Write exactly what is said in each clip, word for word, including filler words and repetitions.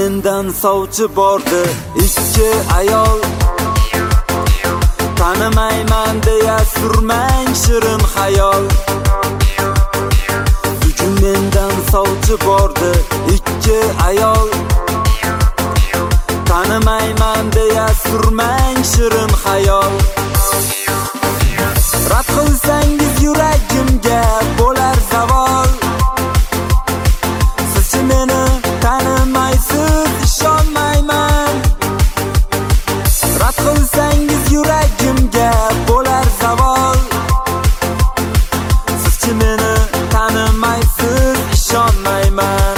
mendan sovchi bordi ikki ayol. Tanimayman deya surmang shirin xayol. Bugun mendan sovchi bordi ikki ayol. Tanimayman deya surmang shirin xayol. Rad qilsangiz yuragimga bo'lar savol. Siz meni tanimaysiz, ishonmayman. Rad qilsangiz yuragimga bo'lar savol. Siz meni tanimaysiz, ishonmayman.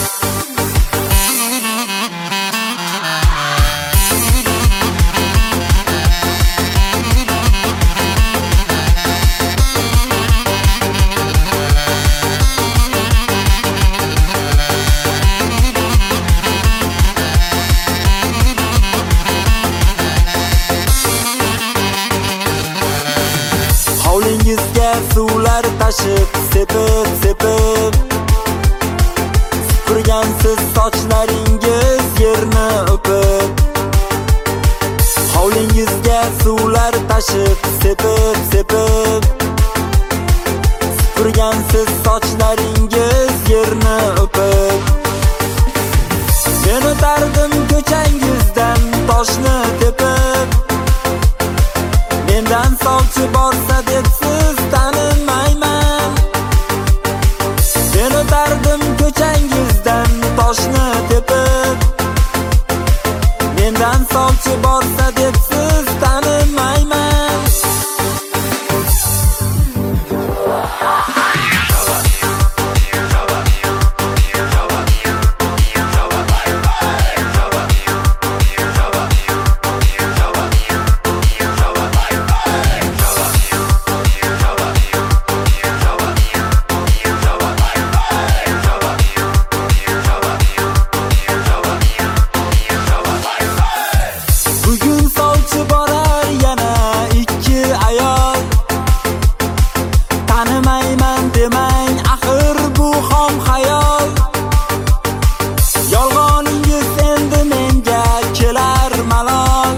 Hovlingizga suvlar tashib, sepib, sepib supurgansiz sochlaringiz yerni o'pib. Hovlingizga suvlar tashib, sepib, sepib supurgansiz sochlaringiz yerni o'pib. Men o'tardim ko'changizdan toshni tepib. Mendan sovchi borsa deb siz tanimayman. Men o'tardim ko'changizdan toshni tepib. Mendan sovchi borsa deb siz tanimayman. Bugun sovchi borar yana ikki ayol. Tanimayman demang, axir bu xom xayol. Yolg'oningiz endi menga kelar malol.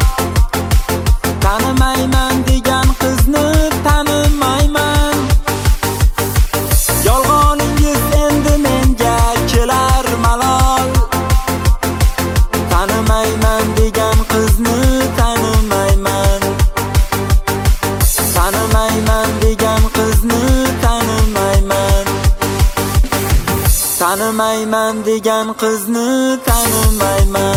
Tanimayman degan qizni tanimayman. Yolg'oningiz endi menga kelar malol. Tanimayman degan qizni tanimayman. Tanimayman degan qizni tanimayman. Tanimayman degan qizni tanimayman.